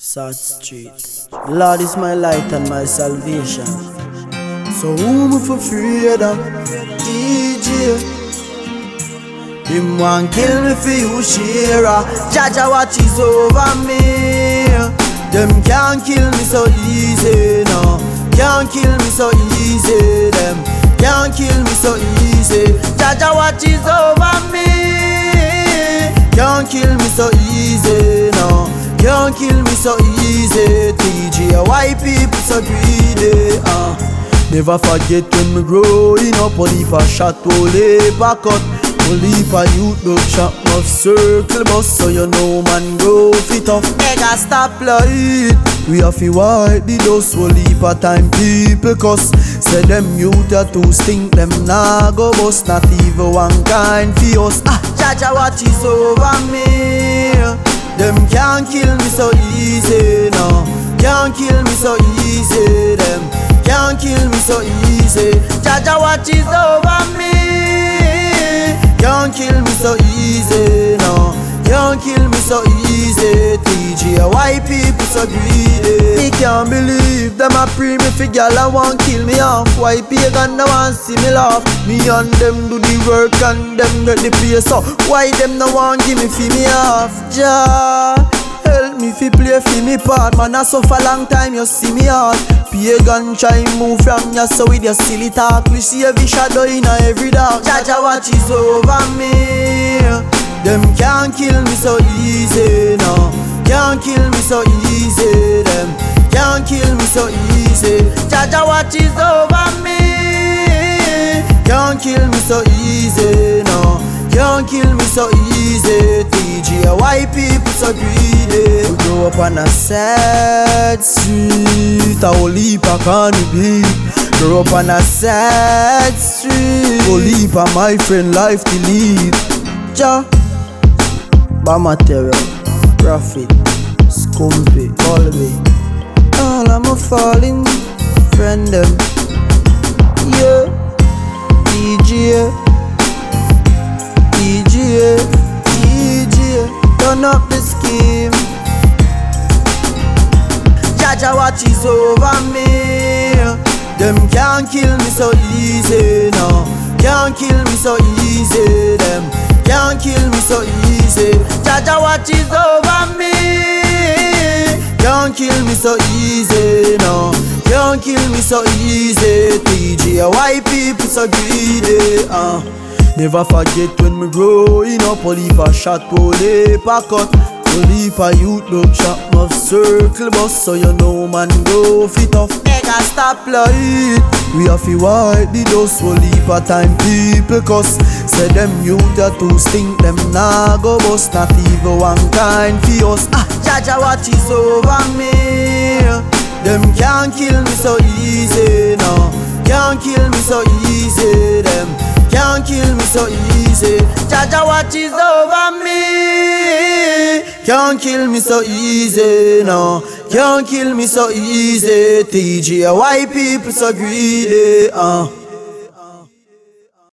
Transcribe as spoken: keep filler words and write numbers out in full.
South Street. Lord is my light and my salvation. So whom for afraid of? D J. Him want kill me for you, Shira. Jaja watches over me. Them can't kill me so easy, no. Can't kill me so easy. Them can't kill me so easy. Jaja watches over me. Can't kill me so easy, no. Can't kill me so easy. T G, why people so greedy? Uh. Never forget when me growing up, only for shot, only for cut. Only for youth, dog shot, enough circle bus, so you know man grow fit off. Nigga stop light. We have to wipe the dust, only for time people cuss. Say them youth are too stink, them nah go bust. Not even one kind for us. Ah, Jaja watches over me. Them can't kill me so easy, no. Can't kill me so easy, them can't kill me so easy. Jaja watches over me. Can't kill me so easy, no. Can't kill me so easy. T G, why people so greedy? Me can't believe them a pre me for gyal and want kill me off. Why pagan no want see me laugh? Me and them do the work and them get the pay, so why them no want give me fi me off? Jah help me fi play fi me part. Man I suffer long time, you see me hard. Pagan try move from ya, so with your silly talk we see every shadow in a every dark. Jaja watches over me. Them can't kill me so easy, no. Can't kill me so easy. Them can't kill me so easy. Jaja watches over me. Can't kill me so easy, no. Can't kill me so easy. T G, why people so greedy? We grow up on a sad street, a whole heap of cannabis. Grow up on a sad street, whole heap of my friend life to lead. Ja, Bama Terror, Prophet, Scumpy, Colby, all of my falling friend them. Yeah, D J, D J, D J, turn up the scheme. Jaja watches over me. Them can't kill me so easy, no. Can't kill me so easy. Them can't kill me so easy. Jaja watches over me. Can't kill me so easy, no. Can't kill me so easy. T G, why people so greedy? Uh. Never forget when me growing up, only for shot, only for cut. Only for youth, dog shot, enough circle bus, so you know man go fit off. Nigga stop light. We have to wipe the dust, only for time people cuss. Say them youth are too stink, them nah go bust. Not even one kind for us. Ah, Jaja watches over me. Them can't kill me so easy, no. Can't kill me so easy, them can't kill me so easy. Jaja watches over me. Can't kill me so easy, no. Can't kill me so easy. T G, why people so greedy? Uh.